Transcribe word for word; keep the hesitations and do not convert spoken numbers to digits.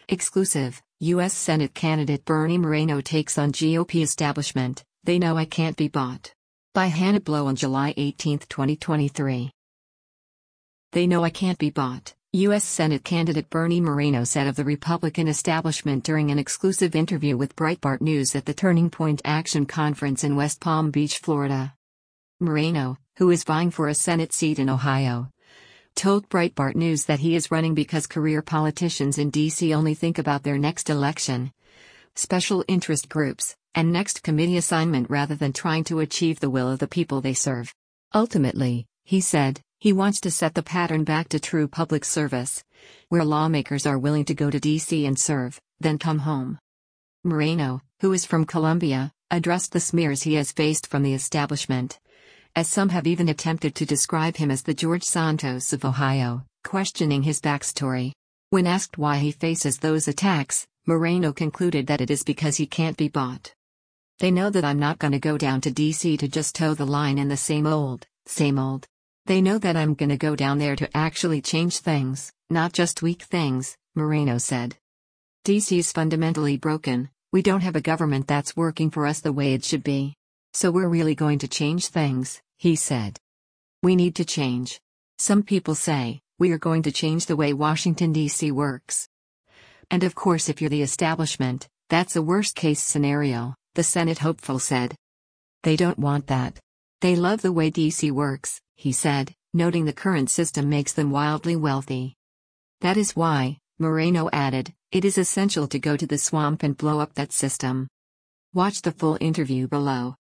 Exclusive, U S Senate candidate Bernie Moreno takes on G O P establishment, they know I can't be bought. By Hannah Blow on July eighteenth, twenty twenty-three. They know I can't be bought, U S Senate candidate Bernie Moreno said of the Republican establishment during an exclusive interview with Breitbart News at the Turning Point Action Conference in West Palm Beach, Florida. Moreno, who is vying for a Senate seat in Ohio, told Breitbart News that he is running because career politicians in D C only think about their next election, special interest groups, and next committee assignment rather than trying to achieve the will of the people they serve. Ultimately, he said, he wants to set the pattern back to true public service, where lawmakers are willing to go to D C and serve, then come home. Moreno, who is from Columbia, addressed the smears he has faced from the establishment, as some have even attempted to describe him as the George Santos of Ohio, questioning his backstory. When asked why he faces those attacks, Moreno concluded that it is because he can't be bought. They know that I'm not gonna go down to D C to just toe the line in the same old, same old. They know that I'm gonna go down there to actually change things, not just tweak things, Moreno said. D C's fundamentally broken, we don't have a government that's working for us the way it should be. So we're really going to change things, he said. We need to change. Some people say, we are going to change the way Washington, D C works. And of course if you're the establishment, that's a worst-case scenario, the Senate hopeful said. They don't want that. They love the way D C works, he said, noting the current system makes them wildly wealthy. That is why, Moreno added, it is essential to go to the swamp and blow up that system. Watch the full interview below.